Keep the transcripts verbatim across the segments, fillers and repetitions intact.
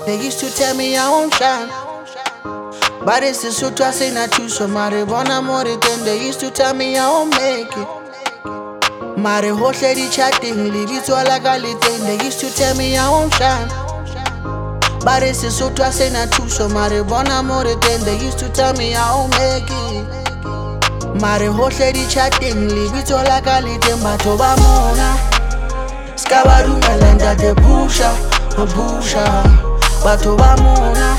They used to tell me I won't shine, but it's the truth. I say not true. So mare bona more than they used to tell me I won't make it. Mare hohle di chatting, libitso la galite. They used to tell me I won't shine, but it's the truth. I say not true. So mare bona more than they used to tell me I won't make it. Mare hohle di chatting, libitso la galite. Batho ba mona ska ba dumela ntate pusha, o pusha. Batho ba mona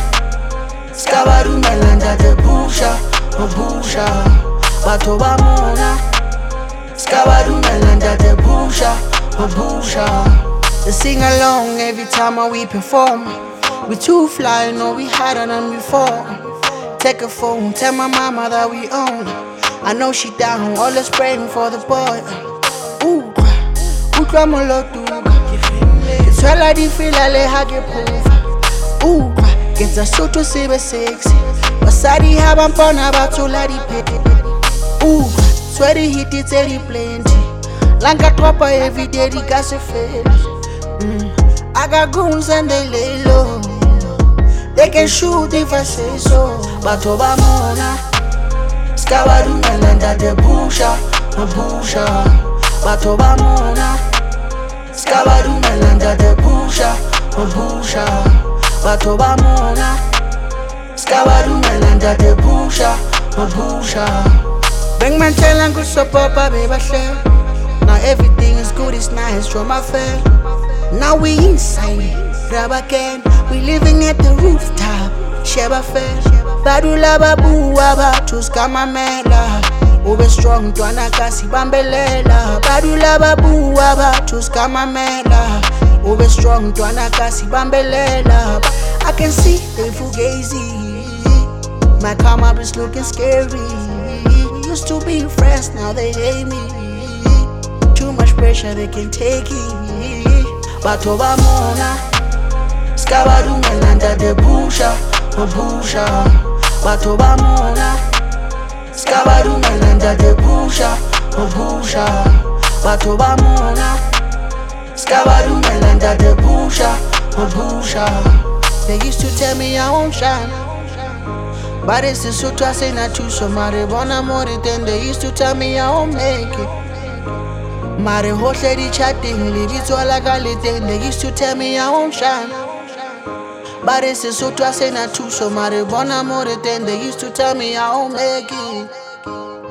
ska ba dumela ntate pusha, o pusha. Batho ba mona ska ba dumela ntate pusha, o pusha. They sing along every time we perform. We too fly, know we harder than before. Take a phone, tell my mama that we own. I know she down, always praying for the boy. Ooh, utlwa molotuka ke tshwela di fila le ha ke phofa. Ooh, ke tsa Sotho se be sexy, basadi ha ba mpona ba tsola diphete. Ooh, sweaty hit tse di plenty, lanka tropa everyday di ka se fele. Mm. I got goons and they lay low, they can shoot if I say so. Batho ba mona ska ba dumela ntate pusha, o pusha. Batho ba mona ska ba dumela ntate pusha, o pusha. Batho ba mona ska ba dumela ntate pusha, o pusha. Bang man telling good so papa be bahle. Now everything is good, it's nice from my fair. Now we inside, grab again. We living at the rooftop, Sheba fair. Badula babu abatu skamamela. Ube strong twana kasi bambelela. Badula babu abatu skamamela. Ube strong twana kasi bambelela. I can see they fugazi. My come up is looking scary. Used to be friends, now they hate me. Too much pressure, they can take it. Batho ba mona ska ba dumela ntate pusha, o pusha. Batho ba mona ska ba dumela ntate pusha, o pusha. Batho ba mona ska ba dumela ntate pusha, o pusha. They used to tell me I won't shine, but it's the truth. I say not true. So mare bona more than they used to tell me I won't make it. Mare hohle di chatting, libitso la galite. They used to tell me I won't shine, but it's the truth. I say not true. So mare bona more than they used to tell me I won't make it.